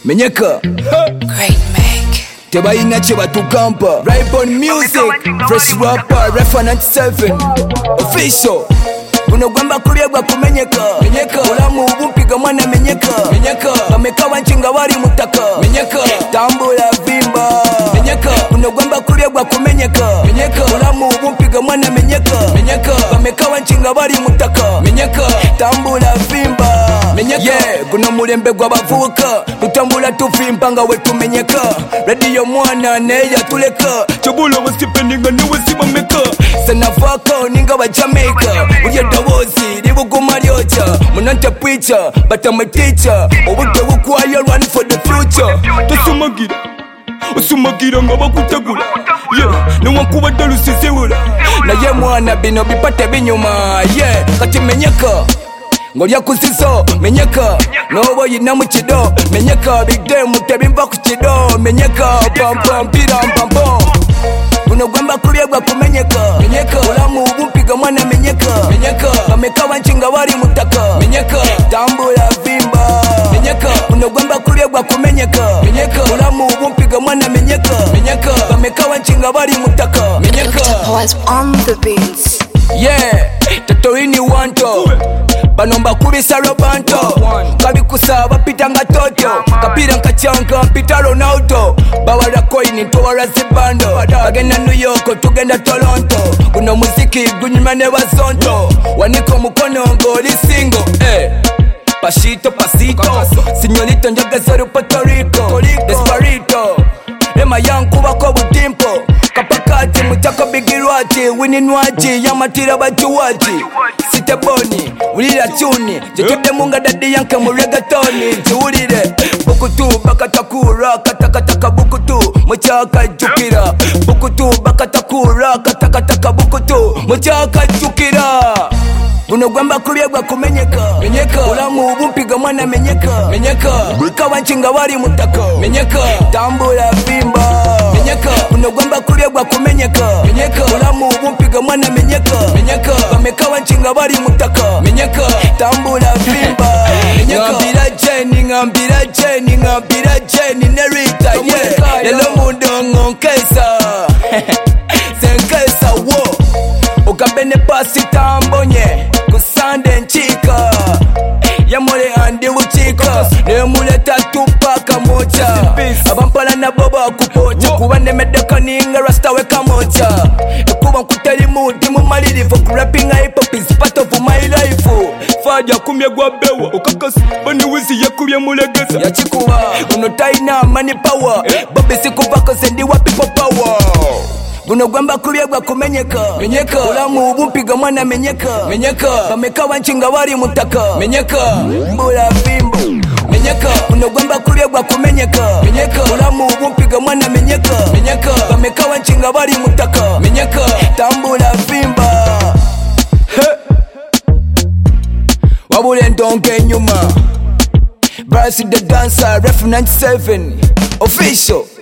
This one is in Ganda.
menyeka Great Make. tebayina kye batugampa. Raybon Music, Fresh Rapper, Refa 97 Official. Guno gwamba kulya gwa kumenyeka, menyeka. Olamu ubumpiga mwana menyeka, menyeka. Bameka banchinga bali mutaka, menyeka. Tambula vimba, menyeka. Guno gwamba kulya gwa kumenyeka, menyeka. Olamu ubumpiga mwana menyeka, menyeka. Bameka banchinga bali mutaka, menyeka. Tambula vimba, menyeka. Yeah, guno mulembe gwa bavuka, tutambula tufimpa nga we tumenyeka. Radio mwana neya tuleka, chobula wasipendinga niwe sibameka. Sanavaka ninga wa Jamaica, uliya dawozi libuguma lyocha. Munanta preacher, but I'm a teacher. Obude bukwaya run for the future. Tosumagira, osumagira nga bakutegula. Yeah, newankuba dalusizewula. Naye mwana bino bipate binyuma. Yeah, kati menyeka ngolya kusiso, menyeka. Nobo yina mu kido, menyeka. Big day mutebimba ku kido, menyeka. Pam pam piram pam pam. Guno gwamba kulya gwa kumenyeka, menyeka. Olamu ubumpiga mwana menyeka, menyeka. Bameka banchinga bali mutaka, menyeka. Tambula vimba, menyeka. Guno gwamba kulya gwa kumenyeka, menyeka. Olamu ubumpiga mwana menyeka, menyeka. Bameka banchinga bali mutaka, menyeka. Was on the beats. Yeah, Tatorini wanto banomba kubisa robanto. Kabikusa bapita nga toto, kapira nkachanka mpita Ronaldo. Bawala koini tuwara zibando, bagenda New York tugenda Toronto. Guno muziki gunyuma ne bazonto, waniko mukono ngoli single. Pasito pasito, señorita njagazari Puerto Rico. Desperito, ema yankuba ko budimpo. Kapakati mutaka bigirwati, wininwaji yamatira bajuwaji. Siteboni, ulira tuni, jekebde munga dadi yanke mu reggaetoni. Jiwulire, bukutu bakatakura, katakataka bukutu, muchaka jukira. Bukutu bakatakura, katakataka bukutu, muchaka jukira. Guno gwamba kulya gwa kumenyeka, menyeka. Olamu ubumpiga mwana menyeka, menyeka. Bika banchinga bali mutaka, menyeka. Tambula vimba, menyeka. Guno gwamba kulya gwa kumenyeka, menyeka. Olamu ubumpiga mwana menyeka, menyeka. Bameka banchinga bali mutaka, menyeka. Tambula vimba, menyeka. Ngambira Jeni nerita, yeah. Lelo mundongo nkesa senkesa wo. Ukabene pasi tambonye kusande nchika yamole andi uchika nemuleta tupaka moja. Abampala na boba kupocha kuba nemedeka ninga rasta weka moja. Kuba nkutali mudi mumalirifu, rapping hip hop is part of my life. Faja kumye gwa bewa ukakasi bani wizi ya kumye mulegeza ya chikuwa unotaina money power. Babi sikuvako sendi wa people power. Guno gwamba kulya gwa kumenyeka, menyeka. Olamu ubumpiga mwana menyeka, menyeka. Bameka banchinga bali mutaka, menyeka. Mbula vimbo, menyeka. Guno gwamba kulya gwa kumenyeka, menyeka. Olamu ubumpiga mwana menyeka, menyeka. Bameka banchinga bali mutaka, menyeka. Tambula vimba, wabule ndonge nyuma. Brasi the dancer, Ref 97 Official.